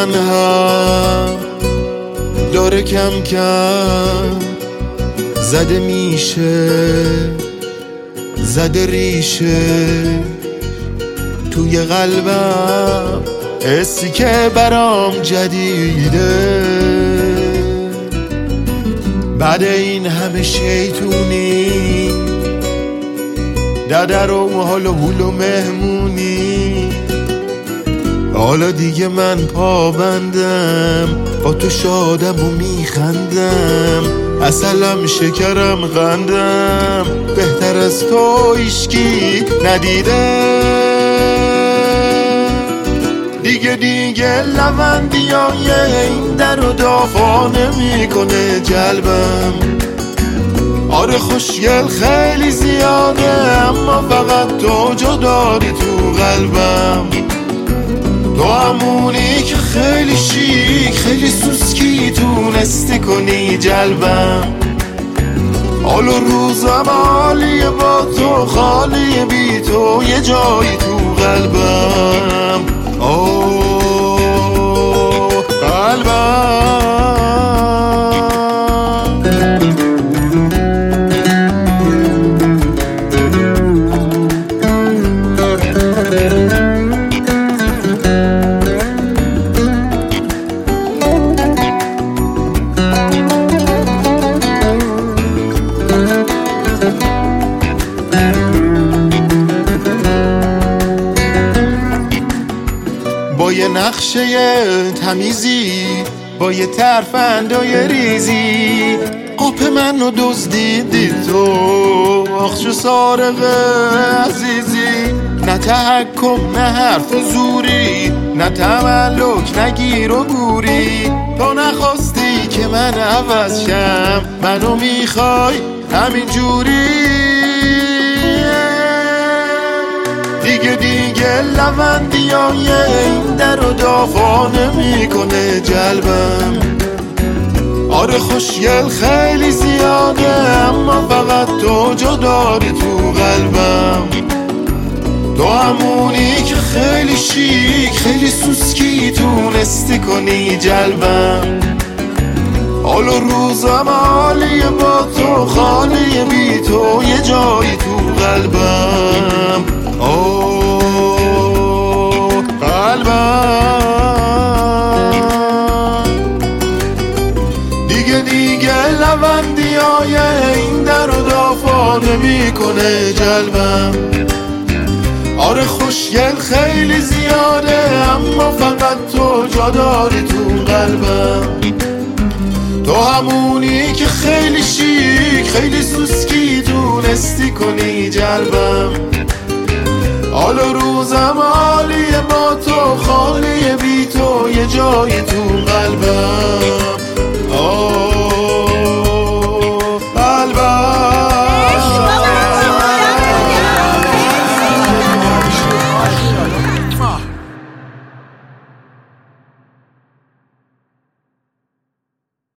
من هم داره کم کم زده میشه، زده ریشه توی قلبم، حسی که برام جدیده. بعد این همه شیطونی، ددر و حال و حول و مهمونی، حالا دیگه من پابندم، با تو شادم و میخندم، عسلم شکرم قندم، بهتر از تو هیچکی ندیده. دیگه لوندیای این در و دافا نمیکنه جلبم. آره خوشگل خیلی زیاده، اما فقط تو جا داری تو قلبم. تو همونی که خیلی شیک، خیلی سوسکی تونستی کنی جلبم. حال و روزم عالیه با تو، خالیه بی تو یه جایی تو قلبم. اوه قلبم. با یه نقشه تمیزی، با یه ترفندای ریزی، قاپ منو دزدیدی تو، آخش سارق عزیزی. نه تحکم، نه حرف زوری، نه تملک، نه گیر و گوری. تو نخواستی که من عوض شم، منو میخوای همین جوری. دیگه لوندیای این در و دافا نمیکنه جلبم. آره خوشگل خیلی زیاده، اما فقط تو جا داری تو قلبم. تو همونی که خیلی شیک، خیلی سوسکی تونستی کنی جلبم. حال و روزم عالیه با تو، خالیه بی تو یه جایی تو قلبم. اوه قلبم. دیگه لوندیای این در و دافا نمیکنه جلبم. آره خوشگل خیلی زیاده، اما فقط تو جا داری تو قلبم. تو همونی که خیلی شیک، خیلی سوسکی تونستی کنی جلبم. حال و روزم عالیه با تو، خالیه بی تو یه جایی تو قلبم.